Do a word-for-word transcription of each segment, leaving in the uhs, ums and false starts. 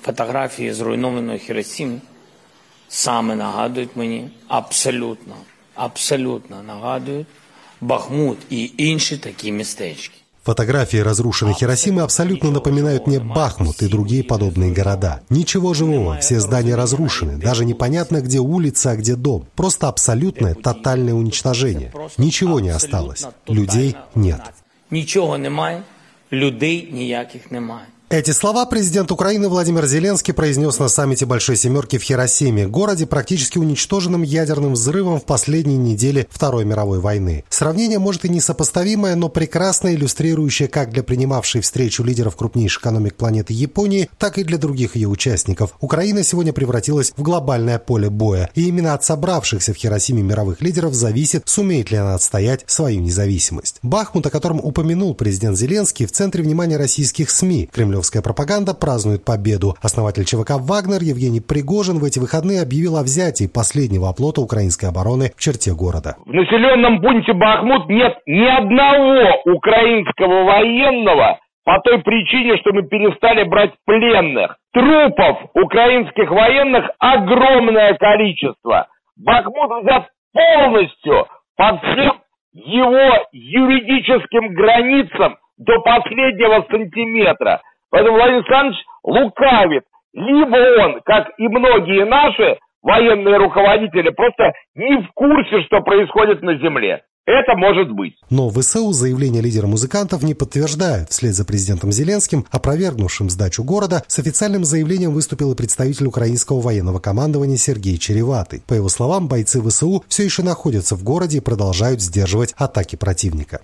Фотографії зруйнованої Хіросіми саме нагадують мені, абсолютно, абсолютно нагадують Бахмут и інші такі местечки. Фотографии разрушенной Хиросимы абсолютно напоминают мне Бахмут и другие подобные города. Ничего живого, все здания разрушены, даже непонятно, где улица, а где дом. Просто абсолютное, тотальное уничтожение. Ничего не осталось, людей нет. Ничего немає, людей ніяких немає. Эти слова президент Украины Владимир Зеленский произнес на саммите Большой Семерки в Хиросиме, городе, практически уничтоженном ядерным взрывом в последние недели Второй мировой войны. Сравнение, может, и несопоставимое, но прекрасно иллюстрирующее как для принимавшей встречу лидеров крупнейших экономик планеты Японии, так и для других ее участников. Украина сегодня превратилась в глобальное поле боя, и именно от собравшихся в Хиросиме мировых лидеров зависит, сумеет ли она отстоять свою независимость. Бахмут, о котором упомянул президент Зеленский, в центре внимания российских СМИ. Кремлевская пропаганда празднует победу. Основатель ЧВК «Вагнер» Евгений Пригожин в эти выходные объявил о взятии последнего оплота украинской обороны в черте города. В населенном пункте Бахмут нет ни одного украинского военного по той причине, что мы перестали брать пленных. Трупов украинских военных огромное количество. Бахмут взят полностью по всем его юридическим границам до последнего сантиметра. Поэтому Владимир Александрович лукавит. Либо он, как и многие наши военные руководители, просто не в курсе, что происходит на земле. Это может быть. Но в ВСУ заявление лидера музыкантов не подтверждает. Вслед за президентом Зеленским, опровергнувшим сдачу города, с официальным заявлением выступил и представитель украинского военного командования Сергей Череватый. По его словам, бойцы ВСУ все еще находятся в городе и продолжают сдерживать атаки противника.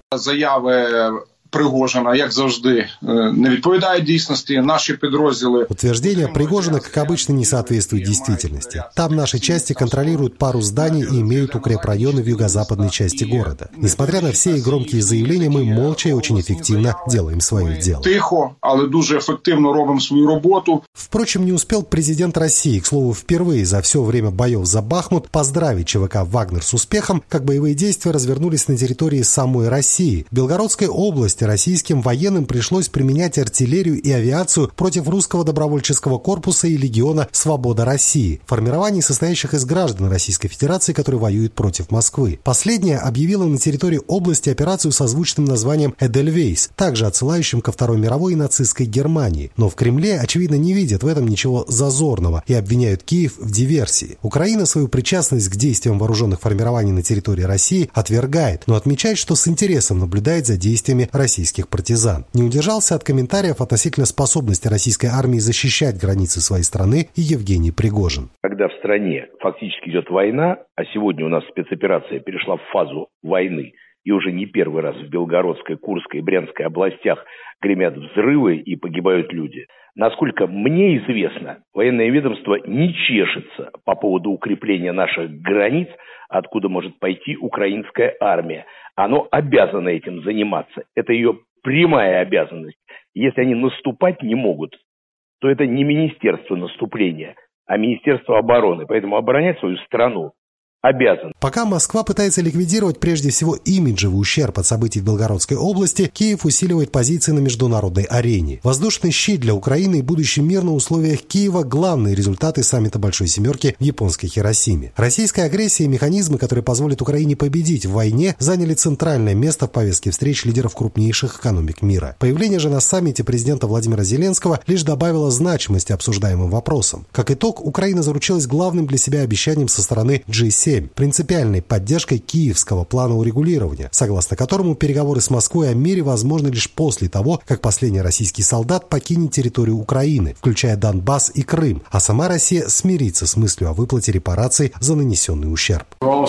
Заявы Пригожина, як завжди, не відповідає дійсності. Наши підрозділы... Утверждение Пригожина, как обычно, не соответствует действительности. Там наши части контролируют пару зданий и имеют укрепрайоны в юго-западной части города. Несмотря на все и громкие заявления, мы молча и очень эффективно делаем свое дело. Тихо, але дуже ефективно робим свою работу. Впрочем, не успел президент России, к слову, впервые за все время боев за Бахмут, поздравить ЧВК «Вагнер» с успехом, как боевые действия развернулись на территории самой России. В Белгородской области российским военным пришлось применять артиллерию и авиацию против русского добровольческого корпуса и легиона «Свобода России», формирований, состоящих из граждан Российской Федерации, которые воюют против Москвы. Последняя объявила на территории области операцию со звучным названием «Эдельвейс», также отсылающим ко Второй мировой и нацистской Германии. Но в Кремле, очевидно, не видят в этом ничего зазорного и обвиняют Киев в диверсии. Украина свою причастность к действиям вооруженных формирований на территории России отвергает, но отмечает, что с интересом наблюдает за действиями российских партизан. Не удержался от комментариев относительно способности российской армии защищать границы своей страны и Евгений Пригожин. Когда в стране фактически идет война, а сегодня у нас спецоперация перешла в фазу войны, и уже не первый раз в Белгородской, Курской и Брянской областях гремят взрывы и погибают люди. Насколько мне известно, военное ведомство не чешется по поводу укрепления наших границ, откуда может пойти украинская армия. Оно обязано этим заниматься. Это ее прямая обязанность. Если они наступать не могут, то это не Министерство наступления, а Министерство обороны. Поэтому оборонять свою страну обязан. Пока Москва пытается ликвидировать прежде всего имиджевый ущерб от событий в Белгородской области, Киев усиливает позиции на международной арене. Воздушный щит для Украины и будущий мир на условиях Киева – главные результаты саммита Большой Семерки в японской Хиросиме. Российская агрессия и механизмы, которые позволят Украине победить в войне, заняли центральное место в повестке встреч лидеров крупнейших экономик мира. Появление же на саммите президента Владимира Зеленского лишь добавило значимости обсуждаемым вопросам. Как итог, Украина заручилась главным для себя обещанием со стороны джи семь. Принципиальной поддержкой киевского плана урегулирования, согласно которому переговоры с Москвой о мире возможны лишь после того, как последний российский солдат покинет территорию Украины, включая Донбасс и Крым, а сама Россия смирится с мыслью о выплате репараций за нанесенный ущерб.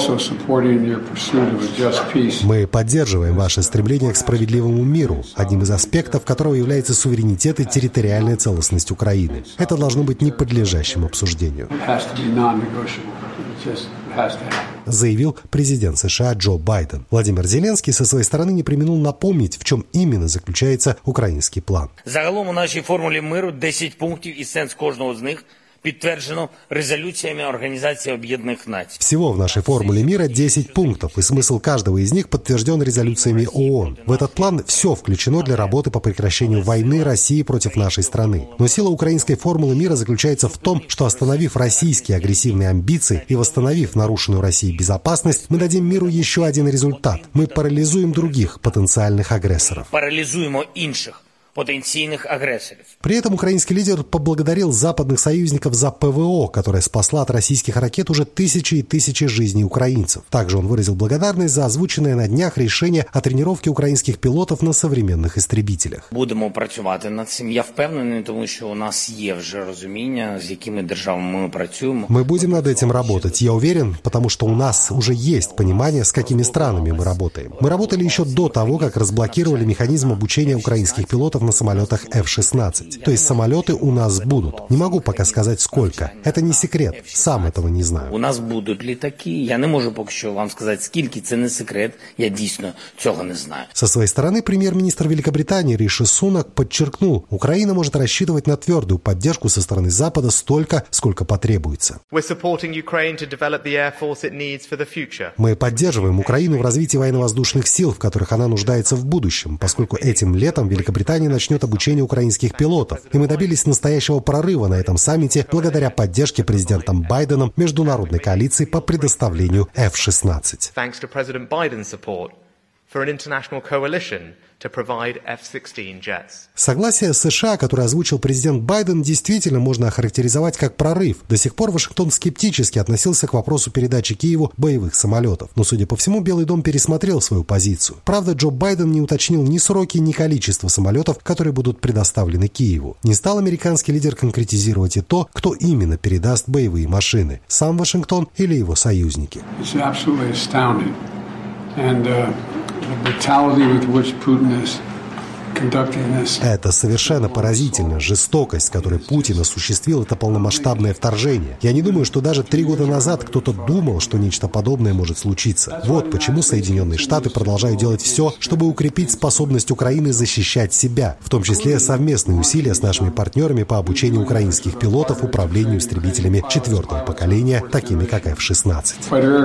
Мы поддерживаем ваше стремление к справедливому миру, одним из аспектов которого является суверенитет и территориальная целостность Украины. Это должно быть не подлежащим обсуждению, заявил президент США Джо Байден. Владимир Зеленский со своей стороны не преминул напомнить, в чем именно заключается український план. Загалом у нашій формулі миру десять пунктів і сенс кожного з них підтверджено резолюциями Организации Объединенных Наций. Всего в нашей формуле мира десять пунктов, и смысл каждого из них подтвержден резолюциями ООН. В этот план все включено для работы по прекращению войны России против нашей страны. Но сила украинской формулы мира заключается в том, что, остановив российские агрессивные амбиции и восстановив нарушенную Россией безопасность, мы дадим миру еще один результат. Мы парализуем других потенциальных агрессоров. Парализуем інших потенційних агрессоров. При этом украинский лидер поблагодарил западных союзников за ПВО, которое спасло от российских ракет уже тысячи и тысячи жизней украинцев. Также он выразил благодарность за озвученное на днях решение о тренировке украинских пилотов на современных истребителях. Будемо працювати над цим. Я впевнений, тому що у нас є вже розуміння, з якими державами ми працюємо. Мы будем над этим работать. Я уверен, потому что у нас уже есть понимание, с какими странами мы работаем. Мы работали еще до того, как разблокировали механизм обучения украинских пилотов на самолетах эф шестнадцать. То есть самолеты у нас будут. Не могу пока сказать сколько. Это не секрет. Сам этого не знаю. У нас будуть літаки. Я не можу поки що вам сказати, скільки, це не секрет. Я дійсно цього не знаю. Со своей стороны, премьер-министр Великобритании Риши Сунак подчеркнул, Украина может рассчитывать на твердую поддержку со стороны Запада столько, сколько потребуется. Мы поддерживаем Украину в развитии военно-воздушных сил, в которых она нуждается в будущем, поскольку этим летом Великобритания начнет обучение украинских пилотов. И мы добились настоящего прорыва на этом саммите благодаря поддержке президентом Байденом международной коалиции по предоставлению эф шестнадцать. Согласие США, которое озвучил президент Байден, действительно можно охарактеризовать как прорыв. До сих пор Вашингтон скептически относился к вопросу передачи Киеву боевых самолетов. Но, судя по всему, Белый дом пересмотрел свою позицию. Правда, Джо Байден не уточнил ни сроки, ни количество самолетов, которые будут предоставлены Киеву. Не стал американский лидер конкретизировать и то, кто именно передаст боевые машины – сам Вашингтон или его союзники. Это совершенно поразительно. Жестокость, с которой Путин осуществил это полномасштабное вторжение. Я не думаю, что даже три года назад кто-то думал, что нечто подобное может случиться. Вот почему Соединенные Штаты продолжают делать все, чтобы укрепить способность Украины защищать себя, в том числе совместные усилия с нашими партнерами по обучению украинских пилотов управлению истребителями четвертого поколения, такими как эф шестнадцать.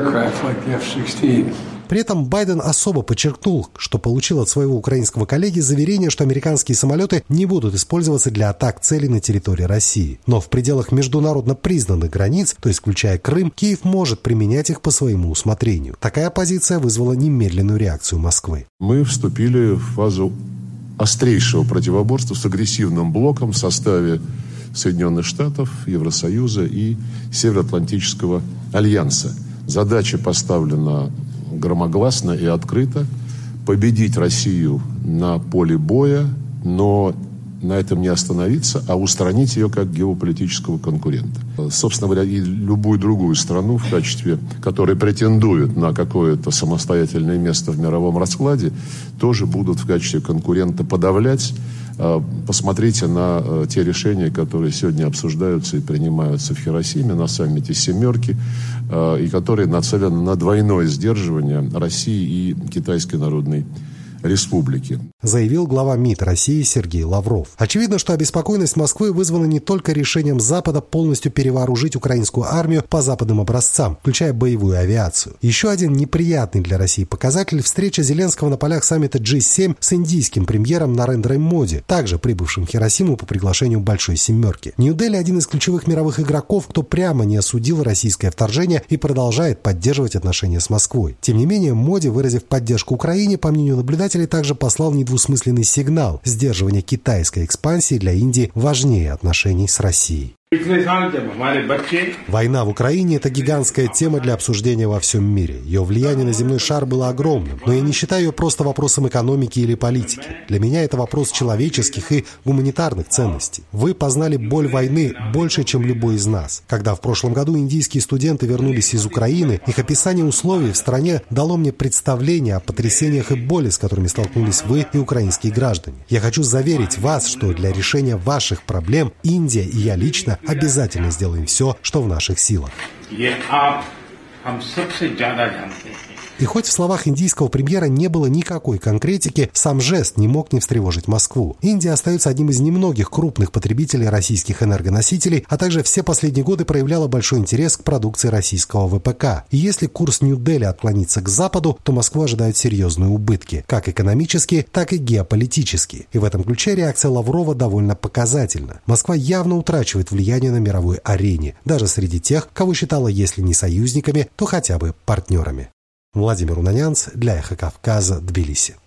При этом Байден особо подчеркнул, что получил от своего украинского коллеги заверение, что американские самолеты не будут использоваться для атак целей на территории России. Но в пределах международно признанных границ, то есть включая Крым, Киев может применять их по своему усмотрению. Такая позиция вызвала немедленную реакцию Москвы. Мы вступили в фазу острейшего противоборства с агрессивным блоком в составе Соединенных Штатов, Евросоюза и Североатлантического альянса. Задача поставлена громогласно и открыто победить Россию на поле боя, но на этом не остановиться, а устранить ее как геополитического конкурента. Собственно говоря, и любую другую страну в качестве, которая претендует на какое-то самостоятельное место в мировом раскладе, тоже будут в качестве конкурента подавлять. Посмотрите на те решения, которые сегодня обсуждаются и принимаются в Хиросиме на саммите «семерки», и которые нацелены на двойное сдерживание России и Китайской Народной Республики. Заявил глава МИД России Сергей Лавров. Очевидно, что обеспокоенность Москвы вызвана не только решением Запада полностью перевооружить украинскую армию по западным образцам, включая боевую авиацию. Еще один неприятный для России показатель – встреча Зеленского на полях саммита джи семь с индийским премьером Нарендрой Моди, также прибывшим в Хиросиму по приглашению Большой Семерки. Нью-Дели – один из ключевых мировых игроков, кто прямо не осудил российское вторжение и продолжает поддерживать отношения с Москвой. Тем не менее, Моди, выразив поддержку Украине, по мнению наблюдателей, также послал недвусмысленный сигнал. Сдерживание китайской экспансии для Индии важнее отношений с Россией. Война в Украине – это гигантская тема для обсуждения во всем мире. Ее влияние на земной шар было огромным, но я не считаю ее просто вопросом экономики или политики. Для меня это вопрос человеческих и гуманитарных ценностей. Вы познали боль войны больше, чем любой из нас. Когда в прошлом году индийские студенты вернулись из Украины, их описание условий в стране дало мне представление о потрясениях и боли, с которыми столкнулись вы и украинские граждане. Я хочу заверить вас, что для решения ваших проблем Индия и я лично обязательно сделаем все, что в наших силах. И хоть в словах индийского премьера не было никакой конкретики, сам жест не мог не встревожить Москву. Индия остается одним из немногих крупных потребителей российских энергоносителей, а также все последние годы проявляла большой интерес к продукции российского ВПК. И если курс Нью-Дели отклонится к Западу, то Москву ожидают серьезные убытки, как экономические, так и геополитические. И в этом ключе реакция Лаврова довольно показательна. Москва явно утрачивает влияние на мировой арене, даже среди тех, кого считала, если не союзниками, то хотя бы партнерами. Владимир Унанянц для Эхо Кавказа, Тбилиси.